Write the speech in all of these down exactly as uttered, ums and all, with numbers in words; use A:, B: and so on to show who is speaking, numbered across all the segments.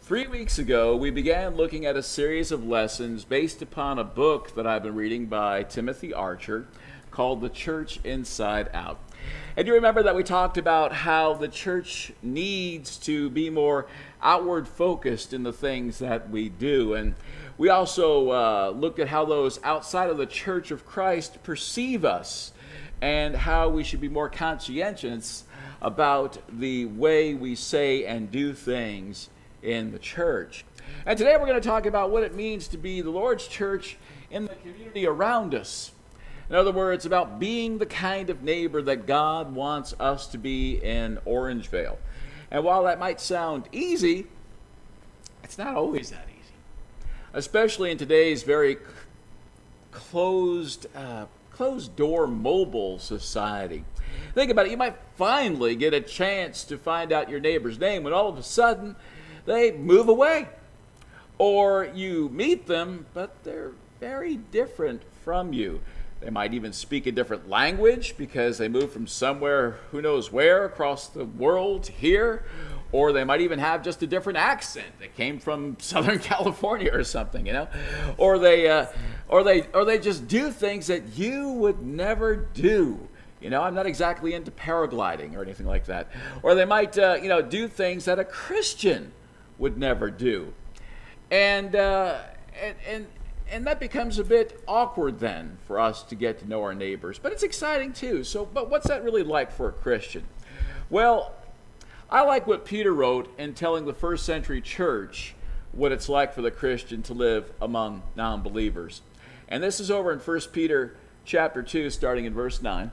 A: Three weeks ago, we began looking at a series of lessons based upon a book that I've been reading by Timothy Archer called The Church Inside Out. And you remember that we talked about how the church needs to be more outward focused in the things that we do. And we also uh, looked at how those outside of the church of Christ perceive us and how we should be more conscientious about the way we say and do things in the church. And today we're going to talk about what it means to be the Lord's church in the community around us. In other words, about being the kind of neighbor that God wants us to be in Orangevale. And while that might sound easy, it's not always that easy. Especially in today's very closed, uh, closed-door mobile society. Think about it. You might finally get a chance to find out your neighbor's name when all of a sudden they move away. Or you meet them, but they're very different from you. They might even speak a different language because they moved from somewhere, who knows where, across the world to here. Or they might even have just a different accent. They came from Southern California or something, you know. Or they, uh, or they, or they just do things that you would never do. You know, I'm not exactly into paragliding or anything like that. Or they might, uh, you know, do things that a Christian would never do. And, uh, and, and, and that becomes a bit awkward then for us to get to know our neighbors. But it's exciting too. So, but what's that really like for a Christian? Well, I like what Peter wrote in telling the first century church what it's like for the Christian to live among non-believers. And this is over in First Peter chapter two, starting in verse nine.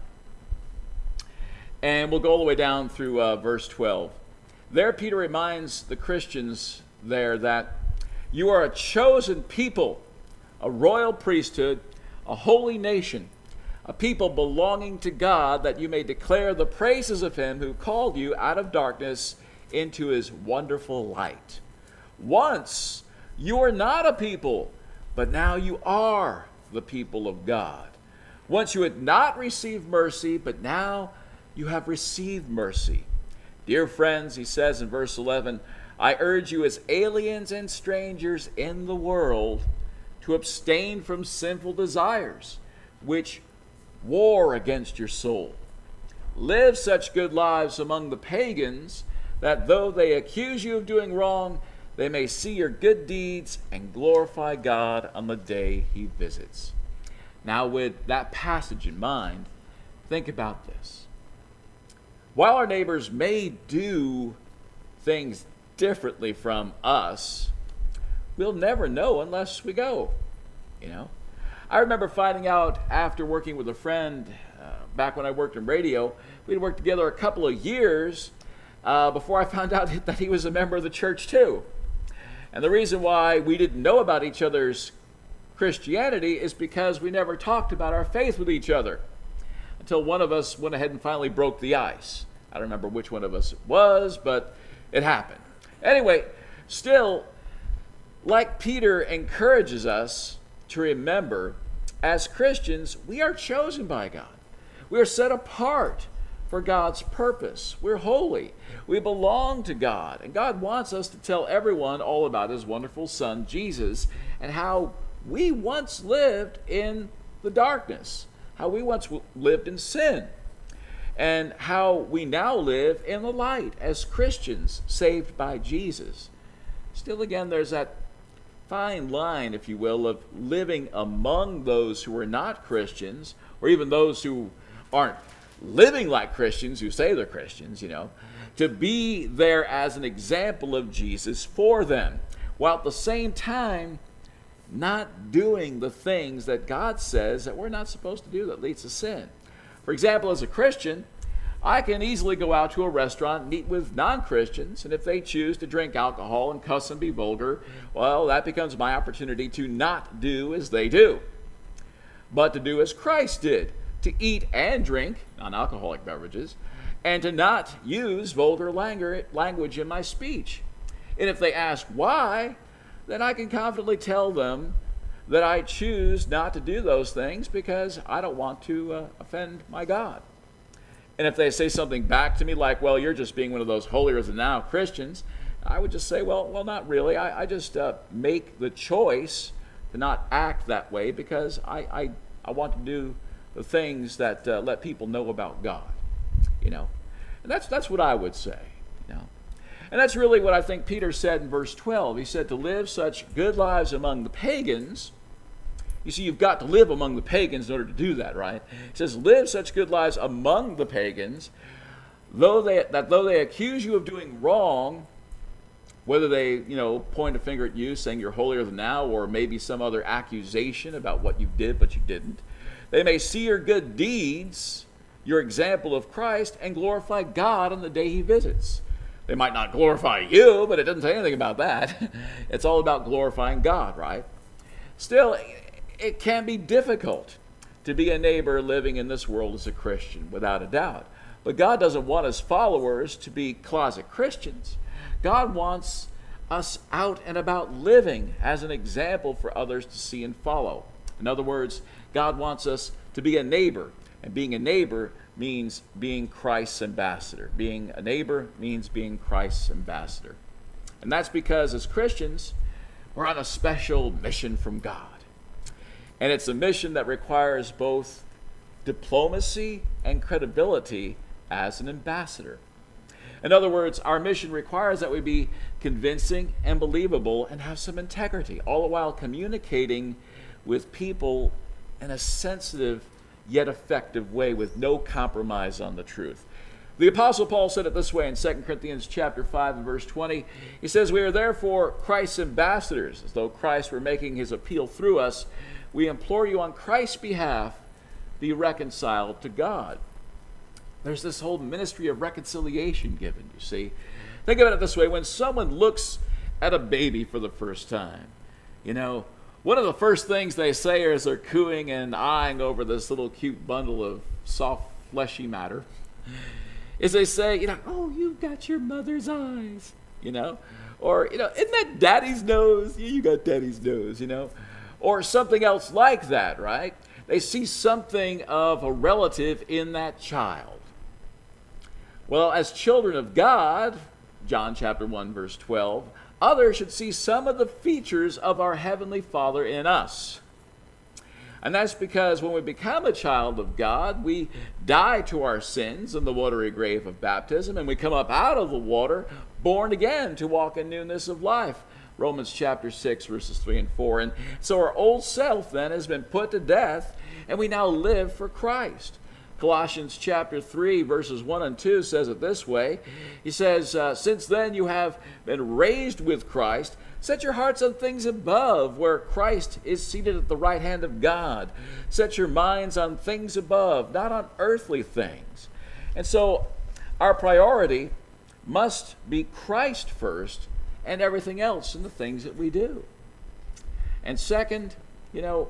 A: And we'll go all the way down through uh, verse twelve. There, Peter reminds the Christians there that you are a chosen people, a royal priesthood, a holy nation, a people belonging to God, that you may declare the praises of him who called you out of darkness into his wonderful light. Once you were not a people, but now you are the people of God. Once you had not received mercy, but now you have received mercy. Dear friends, he says in verse eleven, I urge you as aliens and strangers in the world to abstain from sinful desires, which war against your soul. Live such good lives among the pagans, that though they accuse you of doing wrong, they may see your good deeds and glorify God on the day he visits. Now, with that passage in mind, think about this. While our neighbors may do things differently from us, we'll never know unless we go, you know. I remember finding out after working with a friend uh, back when I worked in radio. We'd worked together a couple of years uh, before I found out that he was a member of the church too. And the reason why we didn't know about each other's Christianity is because we never talked about our faith with each other until one of us went ahead and finally broke the ice. I don't remember which one of us it was, but it happened. Anyway, still, like Peter encourages us to remember, as Christians, we are chosen by God. We are set apart for God's purpose. We're holy. We belong to God. And God wants us to tell everyone all about his wonderful Son, Jesus, and how we once lived in the darkness, how we once lived in sin, and how we now live in the light as Christians saved by Jesus. Still, again, there's that fine line, if you will, of living among those who are not Christians, or even those who aren't living like Christians, who say they're Christians, you know, to be there as an example of Jesus for them, while at the same time not doing the things that God says that we're not supposed to do that leads to sin. For example, as a Christian, I can easily go out to a restaurant, meet with non-Christians, and if they choose to drink alcohol and cuss and be vulgar, well, that becomes my opportunity to not do as they do, but to do as Christ did, to eat and drink non-alcoholic beverages, and to not use vulgar language in my speech. And if they ask why, then I can confidently tell them that I choose not to do those things because I don't want to uh, offend my God. And if they say something back to me like, well, you're just being one of those holier-than-thou Christians, I would just say, well, well, not really. I, I just uh, make the choice to not act that way because I, I, I want to do the things that uh, let people know about God, you know. And that's that's what I would say, you know. And that's really what I think Peter said in verse twelve. He said to live such good lives among the pagans. You see, you've got to live among the pagans in order to do that, right? He says, live such good lives among the pagans, though they that though they accuse you of doing wrong, whether they, you know, point a finger at you saying you're holier than thou, or maybe some other accusation about what you did but you didn't, they may see your good deeds, your example of Christ, and glorify God on the day he visits. They might not glorify you, but it doesn't say anything about that. It's all about glorifying God, right? Still, it can be difficult to be a neighbor living in this world as a Christian, without a doubt. But God doesn't want his followers to be closet Christians. God wants us out and about living as an example for others to see and follow. In other words, God wants us to be a neighbor, and being a neighbor means being Christ's ambassador. Being a neighbor means being Christ's ambassador. And that's because as Christians, we're on a special mission from God. And it's a mission that requires both diplomacy and credibility as an ambassador. In other words, our mission requires that we be convincing and believable and have some integrity, all the while communicating with people in a sensitive yet effective way with no compromise on the truth. The Apostle Paul said it this way in Second Corinthians chapter five and verse twenty. He says, we are therefore Christ's ambassadors, as though Christ were making his appeal through us. We implore you on Christ's behalf, be reconciled to God. There's this whole ministry of reconciliation given, you see. Think about it this way. When someone looks at a baby for the first time, you know, one of the first things they say as they're cooing and eyeing over this little cute bundle of soft, fleshy matter is they say, you know, oh, you've got your mother's eyes, you know. Or, you know, isn't that daddy's nose? Yeah, you got daddy's nose, you know. Or something else like that, right? They see something of a relative in that child. Well, as children of God, John chapter one, verse twelve, others should see some of the features of our Heavenly Father in us. And that's because when we become a child of God, we die to our sins in the watery grave of baptism, and we come up out of the water, born again to walk in newness of life. Romans chapter six, verses three and four. And so our old self then has been put to death, and we now live for Christ. Colossians chapter three, verses one and two says it this way. He says, uh, since then you have been raised with Christ, set your hearts on things above, where Christ is seated at the right hand of God. Set your minds on things above, not on earthly things. And so our priority must be Christ first, and everything else in the things that we do. And second, you know,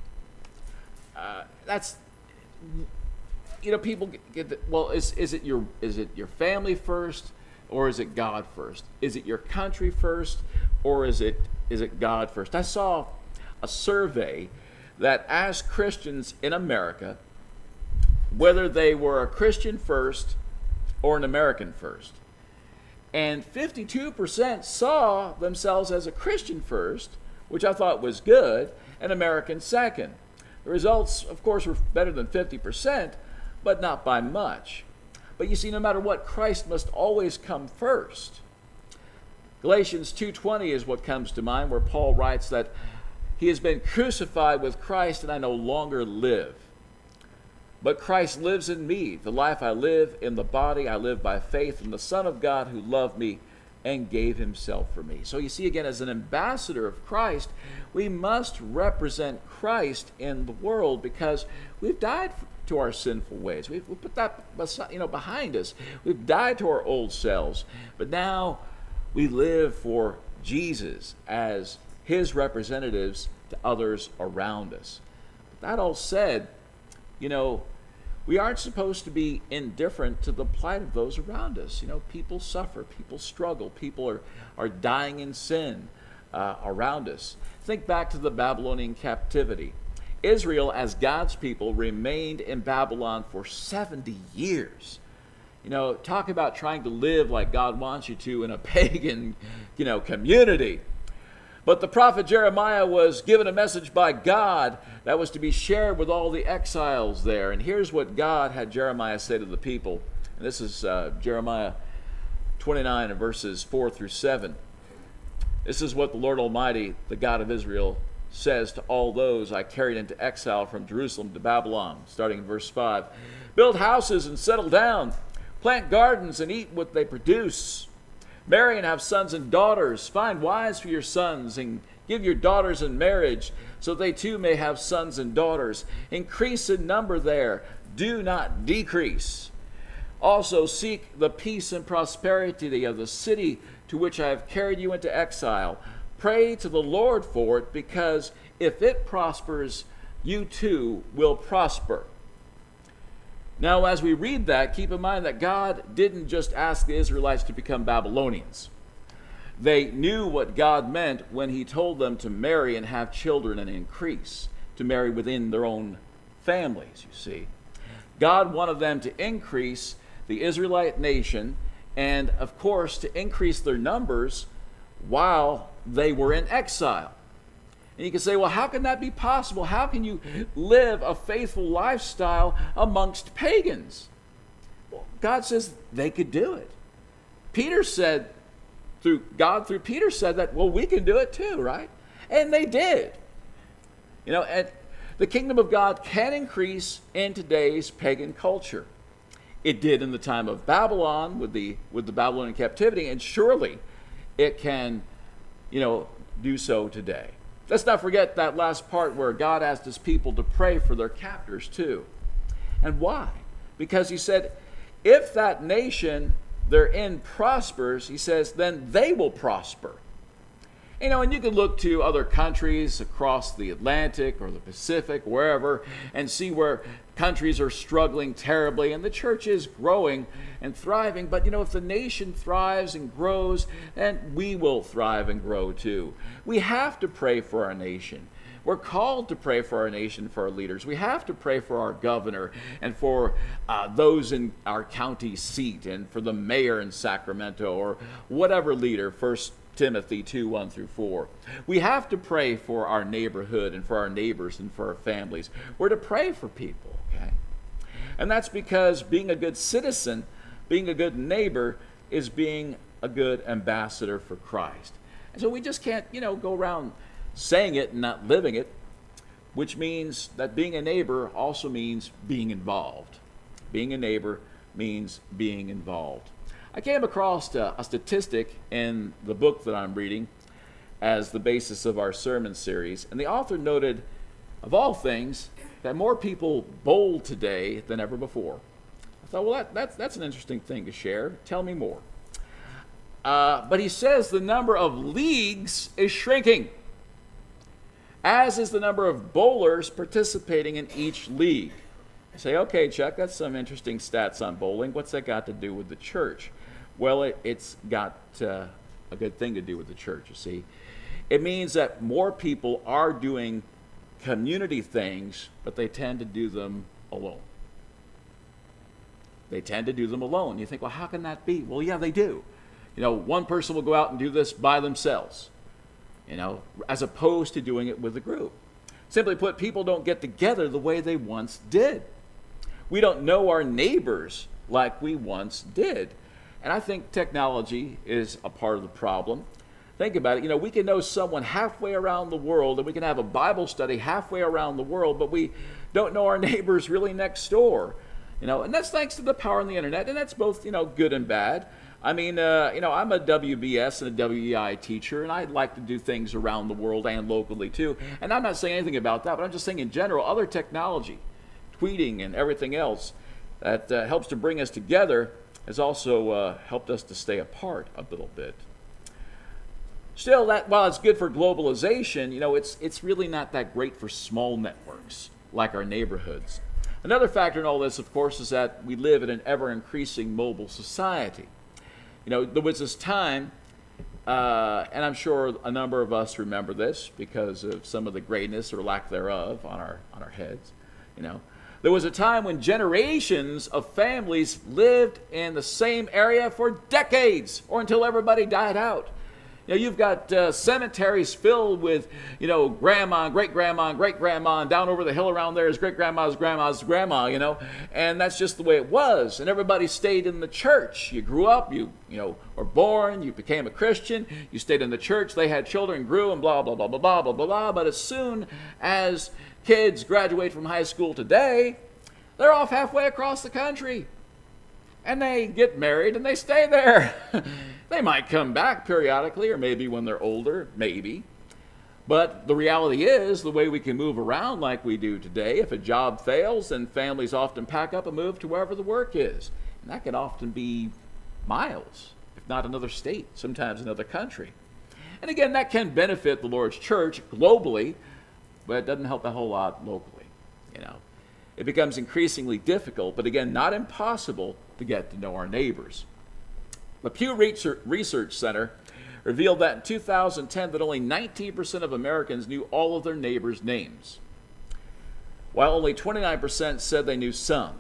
A: uh, that's... You know, people get, get the, well, is is it your is it your family first, or is it God first? Is it your country first, or is it is it God first? I saw a survey that asked Christians in America whether they were a Christian first or an American first. And fifty-two percent saw themselves as a Christian first, which I thought was good, and American second. The results, of course, were better than fifty percent, but not by much. But you see, no matter what, Christ must always come first. Galatians two twenty is what comes to mind, where Paul writes that he has been crucified with Christ, and I no longer live. But Christ lives in me. The life I live in the body, I live by faith in the Son of God who loved me and gave himself for me. So you see, again, as an ambassador of Christ, we must represent Christ in the world because we've died to our sinful ways. We've, we put that you know, behind us. We've died to our old selves. But now we live for Jesus as his representatives to others around us. But that all said, you know, we aren't supposed to be indifferent to the plight of those around us. You know, people suffer, people struggle, people are, are dying in sin uh, around us. Think back to the Babylonian captivity. Israel, as God's people, remained in Babylon for seventy years. You know, talk about trying to live like God wants you to in a pagan, you know, community. But the prophet Jeremiah was given a message by God that was to be shared with all the exiles there. And here's what God had Jeremiah say to the people. And this is uh, Jeremiah twenty-nine and verses four through seven. This is what the Lord Almighty, the God of Israel, says to all those I carried into exile from Jerusalem to Babylon, starting in verse five. Build houses and settle down. Plant gardens and eat what they produce. Marry and have sons and daughters. Find wives for your sons and give your daughters in marriage, so they too may have sons and daughters. Increase in number there. Do not decrease. Also seek the peace and prosperity of the city to which I have carried you into exile. Pray to the Lord for it, because if it prospers, you too will prosper. Now, as we read that, keep in mind that God didn't just ask the Israelites to become Babylonians. They knew what God meant when he told them to marry and have children and increase, to marry within their own families, you see. God wanted them to increase the Israelite nation and, of course, to increase their numbers while they were in exile. And you can say, well, how can that be possible? How can you live a faithful lifestyle amongst pagans? Well, God says they could do it. Peter said, through God through Peter said that, well, we can do it too, right? And they did. You know, and the kingdom of God can increase in today's pagan culture. It did in the time of Babylon with the with the Babylonian captivity, and surely it can, you know, do so today. Let's not forget that last part where God asked his people to pray for their captors too. And why? Because he said, if that nation they're in prospers, he says, then they will prosper. You know, and you can look to other countries across the Atlantic or the Pacific, wherever, and see where countries are struggling terribly, and the church is growing and thriving. But, you know, if the nation thrives and grows, then we will thrive and grow too. We have to pray for our nation. We're called to pray for our nation, for our leaders. We have to pray for our governor and for uh, those in our county seat and for the mayor in Sacramento or whatever leader, First Timothy two, one through four. We have to pray for our neighborhood and for our neighbors and for our families. We're to pray for people, okay? And that's because being a good citizen, being a good neighbor, is being a good ambassador for Christ. And so we just can't, you know, go around saying it and not living it, which means that being a neighbor also means being involved. Being a neighbor means being involved. I came across a, a statistic in the book that I'm reading as the basis of our sermon series, and the author noted, of all things, that more people bowl today than ever before. I thought, well, that, that's, that's an interesting thing to share. Tell me more. Uh, but he says the number of leagues is shrinking, as is the number of bowlers participating in each league. I say, okay, Chuck, that's some interesting stats on bowling. What's that got to do with the church? Well, it, it's got uh, a good thing to do with the church, you see. It means that more people are doing community things, but they tend to do them alone. They tend to do them alone. You think, well, how can that be? Well, yeah, they do. You know, one person will go out and do this by themselves, you know, as opposed to doing it with a group. Simply put, people don't get together the way they once did. We don't know our neighbors like we once did. And I think technology is a part of the problem. Think about it. You know, we can know someone halfway around the world, and we can have a Bible study halfway around the world, but we don't know our neighbors really next door. You know, and that's thanks to the power of the internet, and that's both, you know, good and bad. I mean, uh, you know, I'm a W B S and a W E I teacher, and I'd like to do things around the world and locally too. And I'm not saying anything about that, but I'm just saying in general, other technology, tweeting and everything else that uh, helps to bring us together has also uh, helped us to stay apart a little bit. Still, that while it's good for globalization, you know, it's it's really not that great for small networks like our neighborhoods. Another factor in all this, of course, is that we live in an ever-increasing mobile society. You know, there was this time, uh, and I'm sure a number of us remember this because of some of the grayness or lack thereof on our on our heads, you know. There was a time when generations of families lived in the same area for decades or until everybody died out. You know, you've got uh, cemeteries filled with, you know, grandma, great-grandma, great-grandma, and down over the hill around there is great-grandma's grandma's grandma, you know, and that's just the way it was. And everybody stayed in the church. You grew up, you, you know, were born, you became a Christian, you stayed in the church, they had children, grew, and blah, blah, blah, blah, blah, blah, blah, blah. But as soon as kids graduate from high school today, they're off halfway across the country. And they get married and they stay there. They might come back periodically, or maybe when they're older, maybe. But the reality is, the way we can move around like we do today, if a job fails, then families often pack up and move to wherever the work is. And that can often be miles, if not another state, sometimes another country. And again, that can benefit the Lord's church globally, but it doesn't help a whole lot locally. You know, it becomes increasingly difficult, but again, not impossible to get to know our neighbors. The Pew Research Center revealed that in two thousand ten that only nineteen percent of Americans knew all of their neighbors' names, while only twenty-nine percent said they knew some.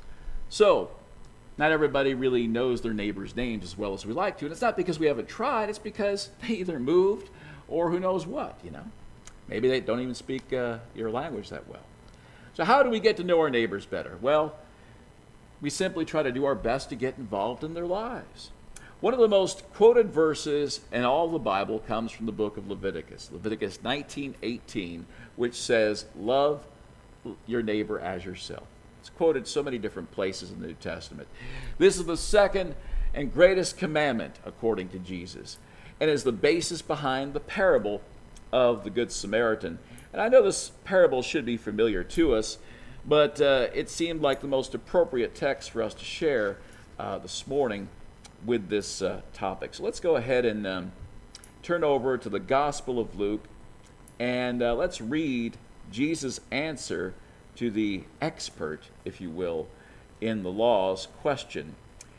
A: So, not everybody really knows their neighbors' names as well as we like to, and it's not because we haven't tried, it's because they either moved or who knows what, you know. Maybe they don't even speak uh, your language that well. So how do we get to know our neighbors better? Well, we simply try to do our best to get involved in their lives. One of the most quoted verses in all the Bible comes from the book of Leviticus, Leviticus nineteen eighteen, which says, "Love your neighbor as yourself." It's quoted so many different places in the New Testament. This is the second and greatest commandment, according to Jesus, and is the basis behind the parable of the Good Samaritan. And I know this parable should be familiar to us, but uh, it seemed like the most appropriate text for us to share uh, this morning with this uh, topic. So let's go ahead and um, turn over to the Gospel of Luke, and uh, let's read Jesus' answer to the expert, if you will, in the law's question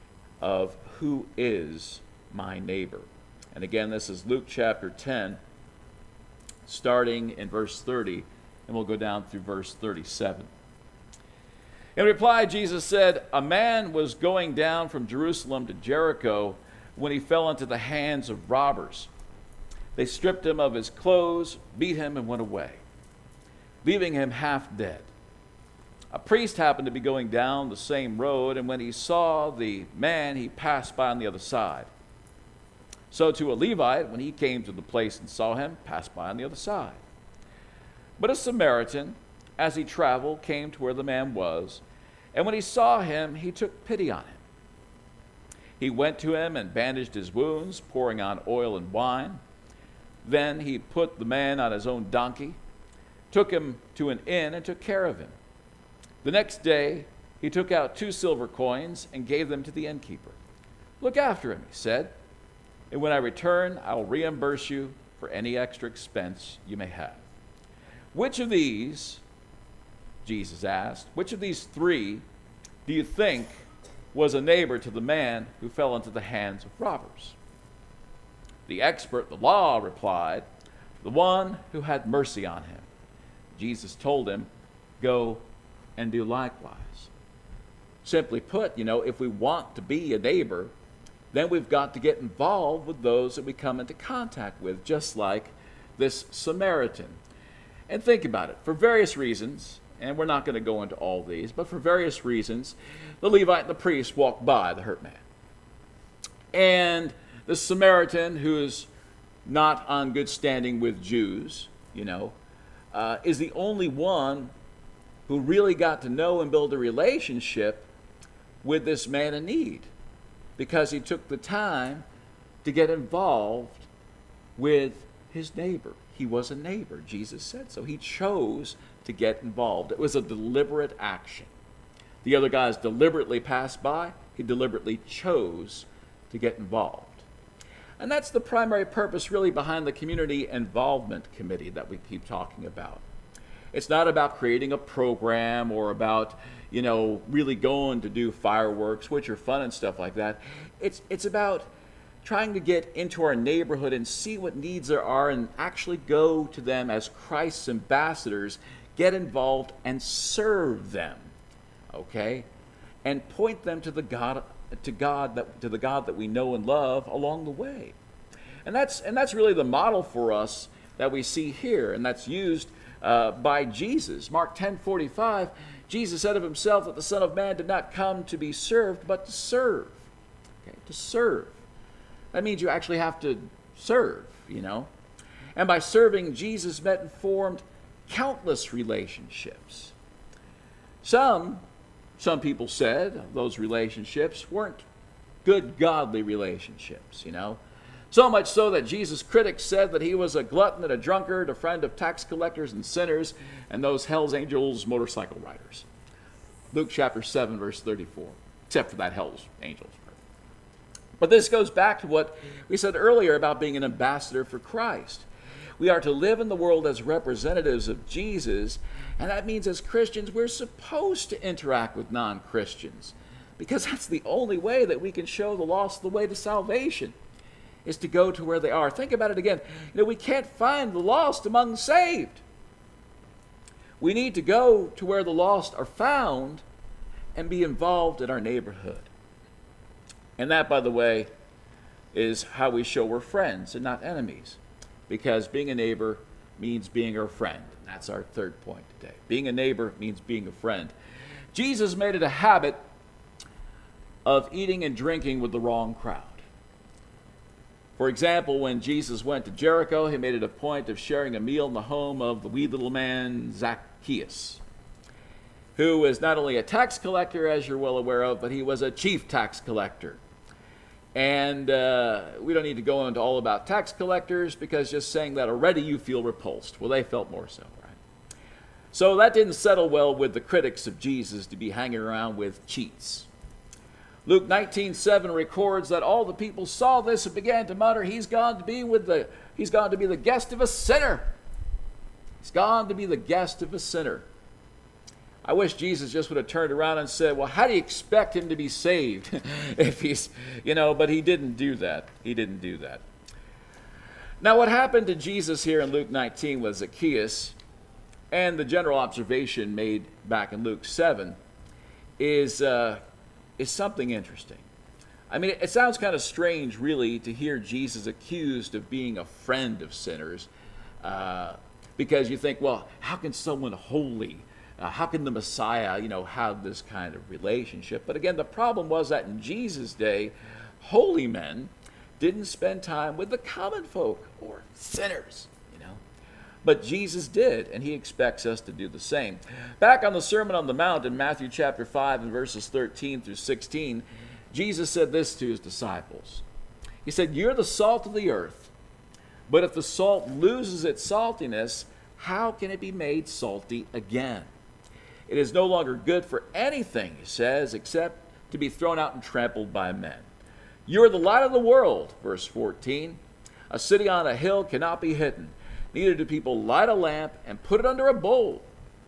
A: of who is my neighbor. And again, this is Luke chapter ten, starting in verse thirty, and we'll go down through verse thirty-seven. In reply, Jesus said, "A man was going down from Jerusalem to Jericho when he fell into the hands of robbers. They stripped him of his clothes, beat him, and went away, leaving him half dead. A priest happened to be going down the same road, and when he saw the man, he passed by on the other side. So to a Levite, when he came to the place and saw him, passed by on the other side. But a Samaritan, as he traveled, came to where the man was, and when he saw him, he took pity on him. He went to him and bandaged his wounds, pouring on oil and wine. Then he put the man on his own donkey, took him to an inn, and took care of him. The next day, he took out two silver coins and gave them to the innkeeper. 'Look after him,' he said, 'and when I return, I will reimburse you for any extra expense you may have.' Which of these," Jesus asked, "which of these three do you think was a neighbor to the man who fell into the hands of robbers?" The expert, the law, replied, "The one who had mercy on him." Jesus told him, "Go and do likewise." Simply put, you know, if we want to be a neighbor, then we've got to get involved with those that we come into contact with, just like this Samaritan. And think about it. For various reasons, and we're not going to go into all these, but for various reasons, the Levite and the priest walked by the hurt man. And the Samaritan, who is not on good standing with Jews, you know, uh, is the only one who really got to know and build a relationship with this man in need, because he took the time to get involved with his neighbor. He was a neighbor, Jesus said so. He chose to get involved. It was a deliberate action. The other guys deliberately passed by. He deliberately chose to get involved. And that's the primary purpose really behind the Community Involvement Committee that we keep talking about. It's not about creating a program or about, you know, really going to do fireworks, which are fun and stuff like that. It's it's about trying to get into our neighborhood and see what needs there are and actually go to them as Christ's ambassadors, get involved and serve them. okay, and point them to the God, to God that to the God that we know and love along the way. And that's and that's really the model for us that we see here, and that's used uh, by Jesus. Mark ten forty-five, Jesus said of himself that the Son of Man did not come to be served, but to serve. Okay, to serve. That means you actually have to serve, you know. And by serving, Jesus met and formed countless relationships. Some, some people said those relationships weren't good, godly relationships, you know. So much so that Jesus' critics said that he was a glutton and a drunkard, a friend of tax collectors and sinners, and those Hell's Angels motorcycle riders. Luke chapter seven, verse thirty-four. Except for that Hell's Angels. But this goes back to what we said earlier about being an ambassador for Christ. We are to live in the world as representatives of Jesus, and that means as Christians we're supposed to interact with non-Christians, because that's the only way that we can show the lost the way to salvation, is to go to where they are. Think about it again. You know, we can't find the lost among the saved. We need to go to where the lost are found and be involved in our neighborhood. And that, by the way, is how we show we're friends and not enemies. Because being a neighbor means being our friend. That's our third point today. Being a neighbor means being a friend. Jesus made it a habit of eating and drinking with the wrong crowd. For example, when Jesus went to Jericho, he made it a point of sharing a meal in the home of the wee little man Zacchaeus, who was not only a tax collector, as you're well aware of, but he was a chief tax collector. And uh, we don't need to go into all about tax collectors, because just saying that already you feel repulsed. Well, they felt more so, right? So that didn't settle well with the critics of Jesus to be hanging around with cheats. Luke nineteen seven records that all the people saw this and began to mutter, he's gone to be with the he's gone to be the guest of a sinner. He's gone to be the guest of a sinner. I wish Jesus just would have turned around and said, well, how do you expect him to be saved if he's, you know, but he didn't do that. He didn't do that. Now, what happened to Jesus here in Luke nineteen with Zacchaeus, and the general observation made back in Luke seven, is, uh, is something interesting. I mean, it, it sounds kind of strange, really, to hear Jesus accused of being a friend of sinners, uh, because you think, well, how can someone holy Uh, how can the Messiah, you know, have this kind of relationship? But again, the problem was that in Jesus' day, holy men didn't spend time with the common folk or sinners, you know. But Jesus did, and he expects us to do the same. Back on the Sermon on the Mount in Matthew chapter five and verses thirteen through sixteen, Jesus said this to his disciples. He said, you're the salt of the earth, but if the salt loses its saltiness, how can it be made salty again? It is no longer good for anything, he says, except to be thrown out and trampled by men. You are the light of the world, verse fourteen. A city on a hill cannot be hidden. Neither do people light a lamp and put it under a bowl.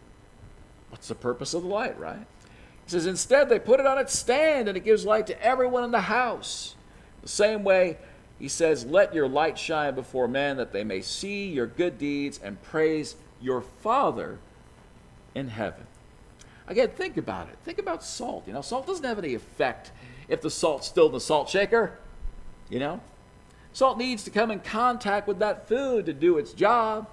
A: What's the purpose of the light, right? He says, instead they put it on its stand, and it gives light to everyone in the house. The same way, he says, let your light shine before men, that they may see your good deeds and praise your Father in heaven. Again, think about it. Think about salt. You know, salt doesn't have any effect if the salt's still in the salt shaker. You know, salt needs to come in contact with that food to do its job.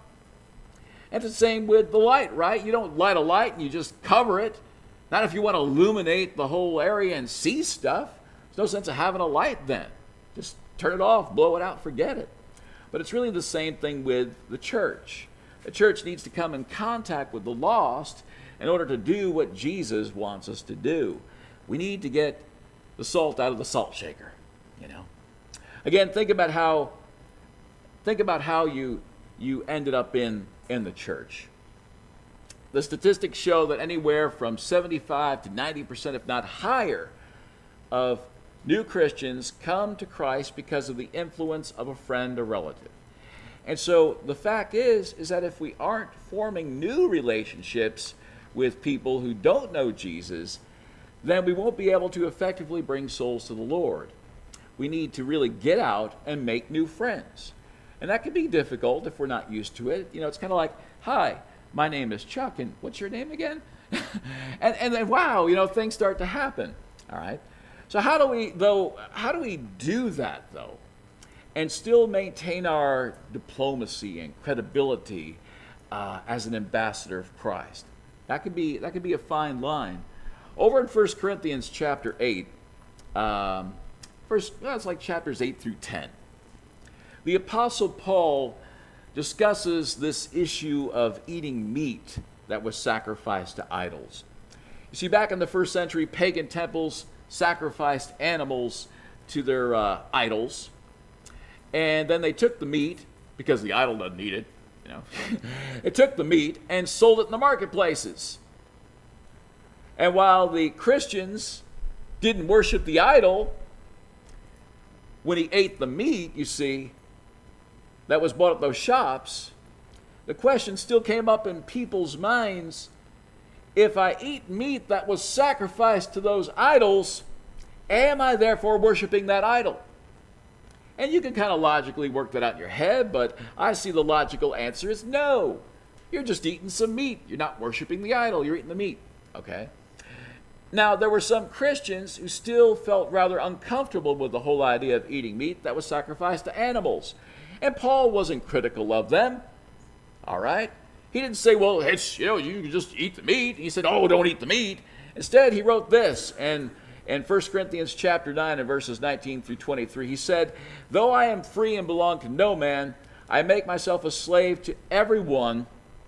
A: And it's the same with the light, right? You don't light a light and you just cover it. Not if you want to illuminate the whole area and see stuff. There's no sense of having a light then. Just turn it off, blow it out, forget it. But it's really the same thing with the church. The church needs to come in contact with the lost in order to do what Jesus wants us to do. We need to get the salt out of the salt shaker, you know. Again, think about how think about how you you ended up in, in the church. The statistics show that anywhere from seventy-five to ninety percent, if not higher, of new Christians come to Christ because of the influence of a friend or relative. And so the fact is, is that if we aren't forming new relationships with people who don't know Jesus, then we won't be able to effectively bring souls to the Lord. We need to really get out and make new friends. And that can be difficult if we're not used to it. You know, it's kind of like, hi, my name is Chuck, and what's your name again? and, and then, wow, you know, things start to happen. All right. So how do we, though, how do we do that, though, and still maintain our diplomacy and credibility uh, as an ambassador of Christ? That could be, that could be a fine line. Over in First Corinthians chapter eight, um, first, well, it's like chapters eight through ten, the Apostle Paul discusses this issue of eating meat that was sacrificed to idols. You see, back in the first century, pagan temples sacrificed animals to their uh, idols, and then they took the meat, because the idol doesn't eat it, you know, it took the meat and sold it in the marketplaces. And while the Christians didn't worship the idol, when he ate the meat, you see, that was bought at those shops, the question still came up in people's minds: if I eat meat that was sacrificed to those idols, am I therefore worshiping that idol? And you can kind of logically work that out in your head, but I see the logical answer is no. You're just eating some meat. You're not worshiping the idol. You're eating the meat. Okay? Now, there were some Christians who still felt rather uncomfortable with the whole idea of eating meat that was sacrificed to animals. And Paul wasn't critical of them. All right? He didn't say, well, it's, you know, you can just eat the meat. He said, oh, don't eat the meat. Instead, he wrote this, and in First Corinthians chapter nine and verses nineteen through twenty-three, he said, though I am free and belong to no man, I make myself a slave to everyone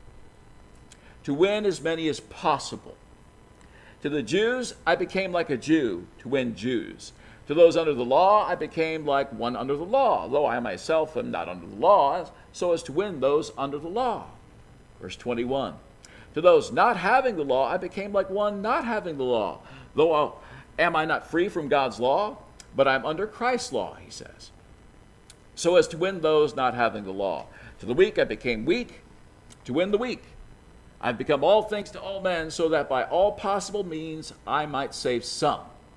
A: to win as many as possible. To the Jews, I became like a Jew to win Jews. To those under the law, I became like one under the law, though I myself am not under the law, so as to win those under the law. Verse twenty-one, to those not having the law, I became like one not having the law, though I, am I not free from God's law, but I'm under Christ's law, he says, so as to win those not having the law. To the weak, I became weak to win the weak. I've become all things to all men, so that by all possible means I might save some.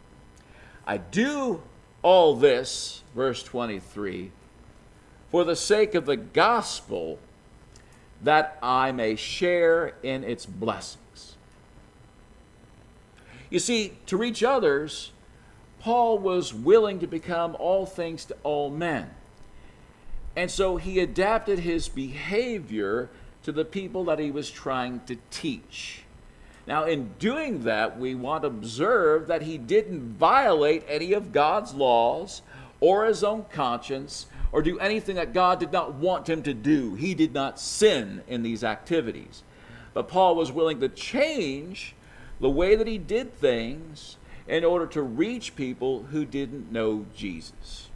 A: I do all this, verse twenty-three, for the sake of the gospel, that I may share in its blessings. You see, to reach others, Paul was willing to become all things to all men. And so he adapted his behavior to the people that he was trying to teach. Now, in doing that, we want to observe that he didn't violate any of God's laws or his own conscience or do anything that God did not want him to do. He did not sin in these activities. But Paul was willing to change the way that he did things in order to reach people who didn't know Jesus.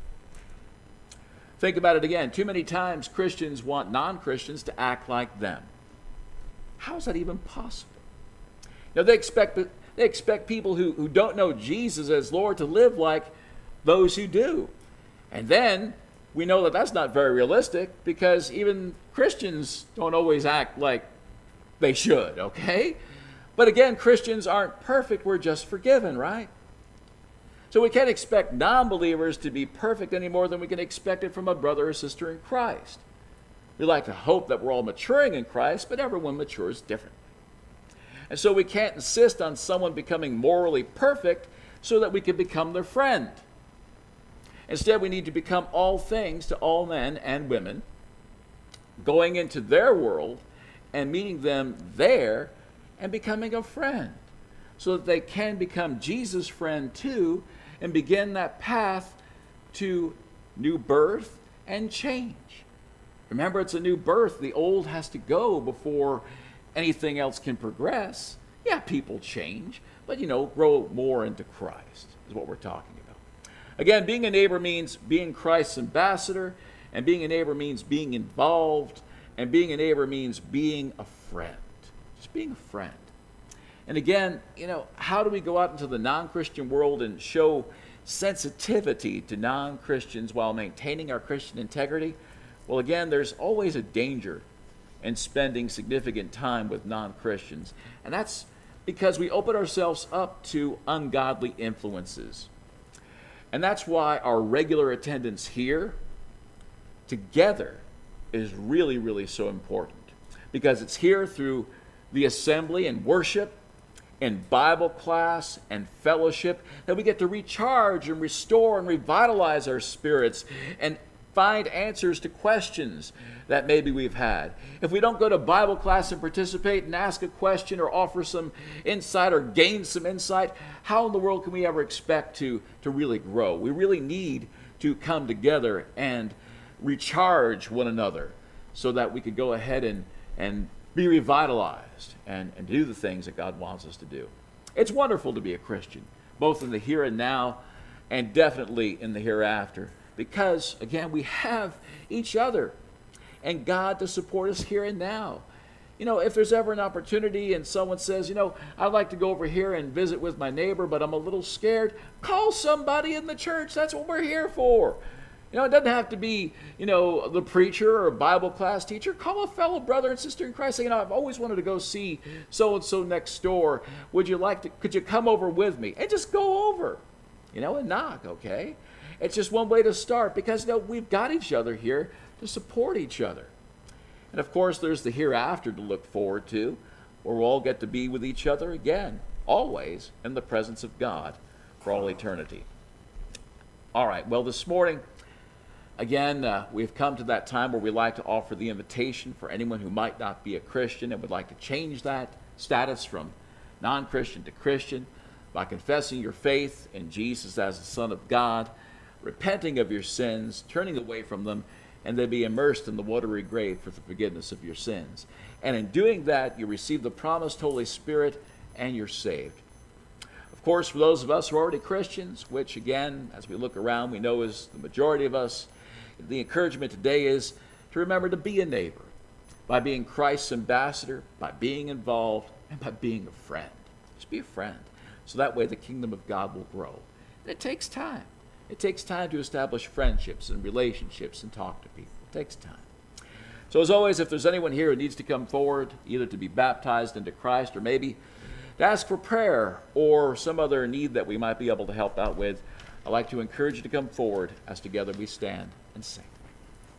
A: Think about it again. Too many times Christians want non-Christians to act like them. How is that even possible? Now, they expect they expect people who, who don't know Jesus as Lord to live like those who do. And then we know that that's not very realistic, because even Christians don't always act like they should, okay? But again, Christians aren't perfect. We're just forgiven, right? So we can't expect non-believers to be perfect any more than we can expect it from a brother or sister in Christ. We like to hope that we're all maturing in Christ, but everyone matures differently. And so we can't insist on someone becoming morally perfect so that we can become their friend. Instead, we need to become all things to all men and women, going into their world and meeting them there and becoming a friend, so that they can become Jesus' friend too and begin that path to new birth and change. Remember, it's a new birth. The old has to go before anything else can progress. Yeah, people change, but, you know, grow more into Christ is what we're talking about. Again, being a neighbor means being Christ's ambassador, and being a neighbor means being involved, and being a neighbor means being a friend. Just being a friend. And again, you know, how do we go out into the non-Christian world and show sensitivity to non-Christians while maintaining our Christian integrity? Well, again, there's always a danger in spending significant time with non-Christians. And that's because we open ourselves up to ungodly influences. And that's why our regular attendance here together is really, really so important. Because it's here through the assembly and worship in Bible class and fellowship, that we get to recharge and restore and revitalize our spirits and find answers to questions that maybe we've had. If we don't go to Bible class and participate and ask a question or offer some insight or gain some insight, how in the world can we ever expect to, to really grow? We really need to come together and recharge one another so that we could go ahead and, and be revitalized and, and do the things that God wants us to do. It's wonderful to be a Christian, both in the here and now and definitely in the hereafter, because, again, we have each other and God to support us here and now. You know, if there's ever an opportunity and someone says, you know, I'd like to go over here and visit with my neighbor, but I'm a little scared, call somebody in the church. That's what we're here for. You know, it doesn't have to be, you know, the preacher or a Bible class teacher. Call a fellow brother and sister in Christ. Say, you know, I've always wanted to go see so-and-so next door. Would you like to, could you come over with me? And just go over, you know, and knock, okay? It's just one way to start because, you know, we've got each other here to support each other. And, of course, there's the hereafter to look forward to, where we'll all get to be with each other again, always in the presence of God for all eternity. All right, well, this morning, again, uh, we've come to that time where we like to offer the invitation for anyone who might not be a Christian and would like to change that status from non-Christian to Christian by confessing your faith in Jesus as the Son of God, repenting of your sins, turning away from them, and then be immersed in the watery grave for the forgiveness of your sins. And in doing that, you receive the promised Holy Spirit and you're saved. Of course, for those of us who are already Christians, which again, as we look around, we know is the majority of us, the encouragement today is to remember to be a neighbor by being Christ's ambassador, by being involved, and by being a friend. Just be a friend. So that way the kingdom of God will grow. And it takes time. It takes time to establish friendships and relationships and talk to people. It takes time. So as always, if there's anyone here who needs to come forward, either to be baptized into Christ or maybe to ask for prayer or some other need that we might be able to help out with, I'd like to encourage you to come forward as together we stand and sing.